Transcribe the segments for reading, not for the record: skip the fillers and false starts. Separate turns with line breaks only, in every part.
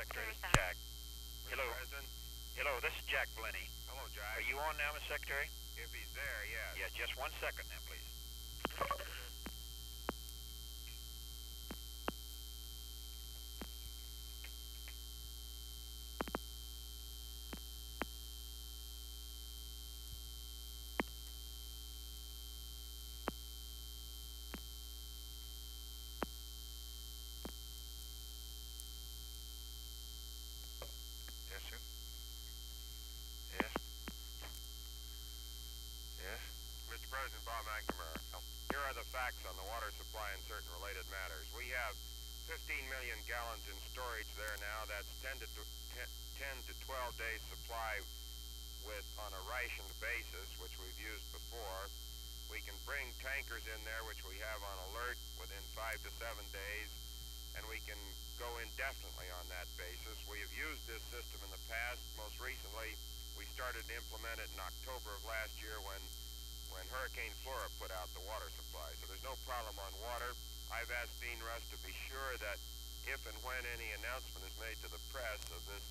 Secretary. This is
Secretary.
Jack. Hello.
President?
Hello, this is Jack Blenny.
Hello, Jack.
Are you on now, Mr. Secretary?
If he's there, yes.
Yeah, just 1 second now, please.
Yes, sir. Yes. Yes. Mr. President, Bob McNamara. Here are the facts on the water supply and certain related matters. We have 15 million gallons in storage there now. That's 10 to 12 days supply on a rationed basis, which we've used before. We can bring tankers in there, which we have on alert within 5 to 7 days, and we can go indefinitely on that basis. We have used this system in the past. Most recently, we started to implement it in October of last year when Hurricane Flora put out the water supply. So there's no problem on water. I've asked Dean Russ to be sure that if and when any announcement is made to the press of this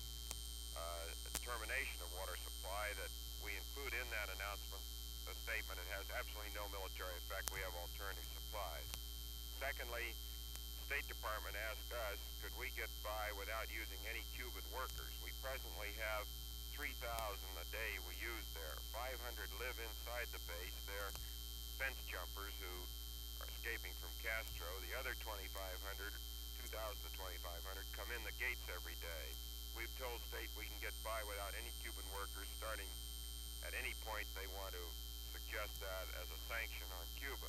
termination of water supply, that we include in that announcement a statement. It has absolutely no military effect. We have alternative supplies. Secondly, State Department asked us, could we get by without using any Cuban workers? We presently have 3,000 a day we use there. 500 live inside the base. They're fence jumpers who are escaping from Castro. The other 2,500, 2,000 to 2,500, come in the gates every day. We've told State we can get by without any Cuban workers starting at any point they want to suggest that as a sanction on Cuba.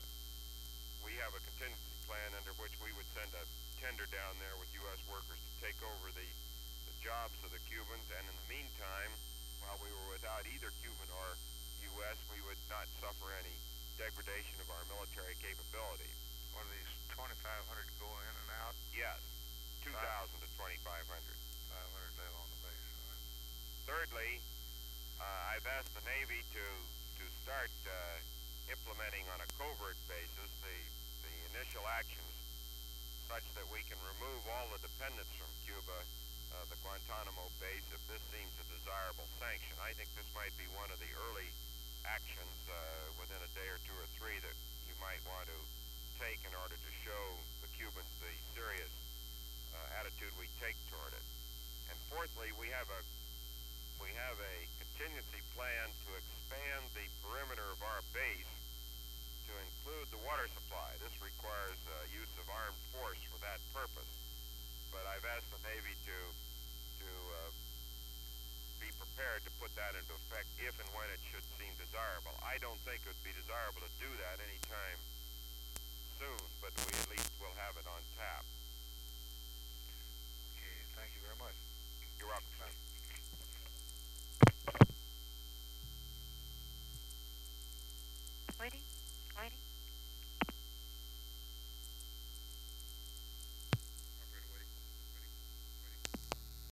We have a contingency plan under which we would send a tender down there with U.S. workers to take over the jobs of the Cubans, and in the meantime, while we were without either Cuban or U.S., we would not suffer any degradation of our military capability.
What are these 2,500 going in and out?
Yes, 2,000 to 2,500.
500 live on the base. Right.
Thirdly, I've asked the Navy to start implementing on a covert basis the initial actions such that we can remove all the dependents from Cuba, the Guantanamo base, if this seems a desirable sanction. I think this might be one of the early actions within a day or two or three that you might want to take in order to show the Cubans the serious attitude we take toward it. And fourthly, we have a contingency plan to expand the perimeter of our base to include the water supply. This requires use of armed force for that purpose. But I've asked the Navy to be prepared to put that into effect if and when it should seem desirable. I don't think it would be desirable to do that anytime soon, but we at least will have it on tap.
Okay, thank you very much.
You're welcome.
Waiting.